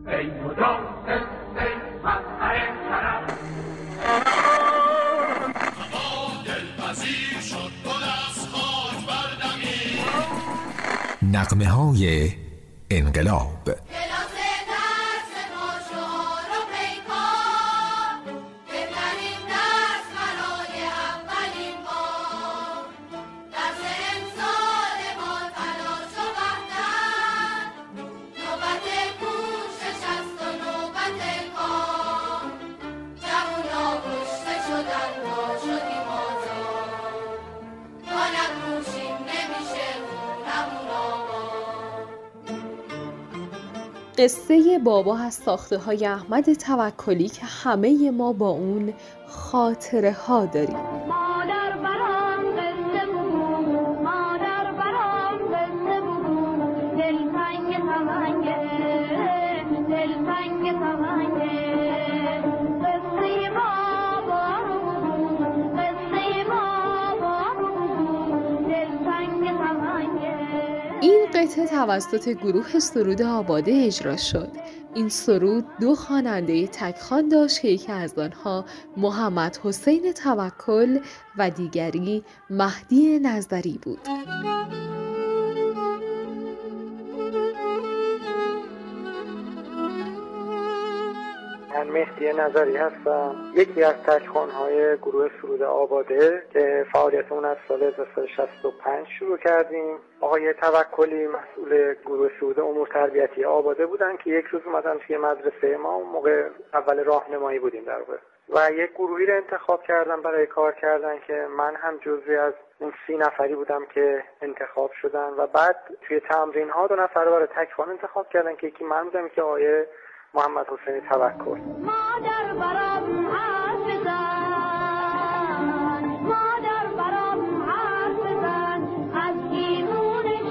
ای مجاهد ای مظهر شرف هوا دلپذیر شد گل از خاک بردمید نغمه های انقلاب. قصه بابا از ساخته‌های احمد توکلی که همه ما با اون خاطره ها داریم. مادر برام قصه بود، مادر برام قصه بود، دلتنگ تمنگه، دلتنگ تمنگه، قصه بابا بود، قصه بابا بود، دلتنگ تمنگه. این قطعه توسط گروه سرود آباده اجرا شد. این سرود 2 خواننده تک‌خوان داشت که یکی از آنها محمد حسین توکل و دیگری مهدی نظری بود. من مهدی نظری هستم، یکی از تک‌خوان‌های گروه سرود آباده که فعالیتمون از سال 1965 شروع کردیم. آقای توکلی مسئول گروه سرود امور تربیتی آباده بودن که یک روز اومدن توی مدرسه ما، اون موقع اول راهنمایی بودیم در واقع، و یک گروهی رو انتخاب کردن برای کار کردن که من هم جزوی از اون 30 نفری بودم که انتخاب شدن و بعد توی تمرین‌ها 2 نفر برای تک‌خوان انتخاب کردن که یکی من بودم که آقای محمد حسین توکل. مادر برام حرف بزن، مادر برام حرف بزن، از ایمونش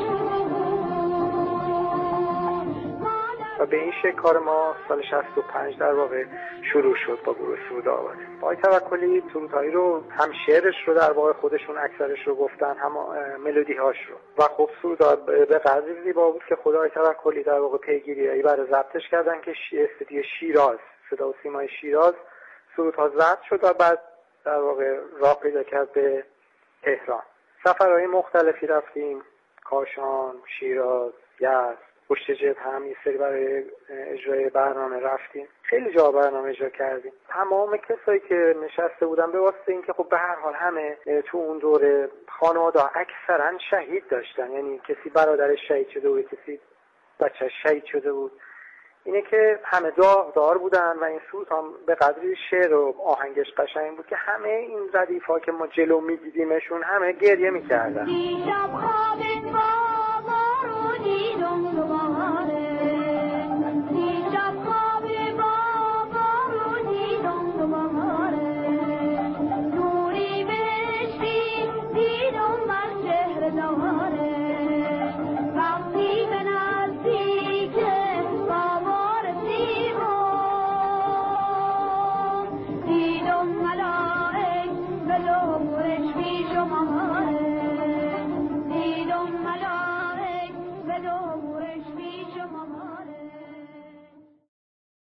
و به این شکل کار ما سال 65 در واقع شروع شد با گروه سرود آباده. آقای توکلی سرودهایی رو هم شعرش رو در واقع خودشون اکثرش رو گفتن، هم ملودی هاش رو، و خب سرودها به قدری زیبا بود که خود آقای توکلی در واقع پیگیری برای ضبطش کردن که استودیو شیراز، صدا و سیمای شیراز سرودها ضبط شد و بعد در واقع راه پیدا کرد به تهران. سفرهای مختلفی رفتیم، کاشان، شیراز، یزد، پشت جبهه هم یه سری برای اجرای برنامه رفتیم، خیلی جا برنامه اجرا کردیم. تمام کسایی که نشسته بودن به واسطه اینکه خب به هر حال همه تو اون دوره خانواده اکثرا شهید داشتن، یعنی کسی برادرش شهید شده بود، کسی بچه‌ش شهید شده بود، اینه که همه داغدار بودن و این سرود هم به قدری شعر و آهنگش قشنگ بود که همه این ردیف‌ها که ما جلو می‌دیدیمشون همه گریه می‌کردن. دیشب خواب بابا رو دیدم دوباره،